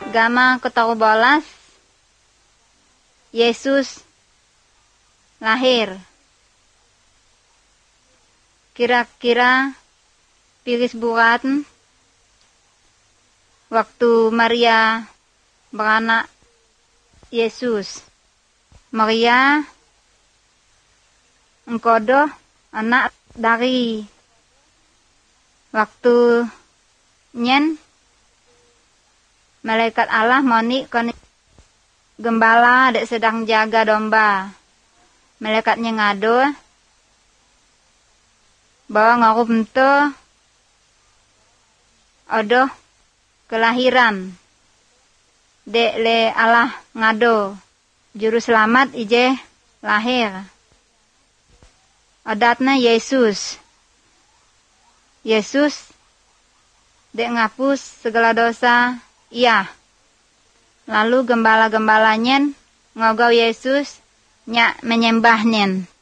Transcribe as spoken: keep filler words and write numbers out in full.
Gama ketahu bolas Yesus lahir. Kira-kira piris burat waktu Maria beranak Yesus. Maria engkodo anak dari waktu nyen malaikat Allah moni kon gembala dek sedang jaga domba. Malaikatnya ngado bahwa ngarup ento odoh kelahiran dek le Allah ngado juru selamat ije lahir. Adatna Yesus. Yesus dek ngapus segala dosa. Iya. Lalu gembala-gembalanya ngogau Yesus nyak menyembah nen.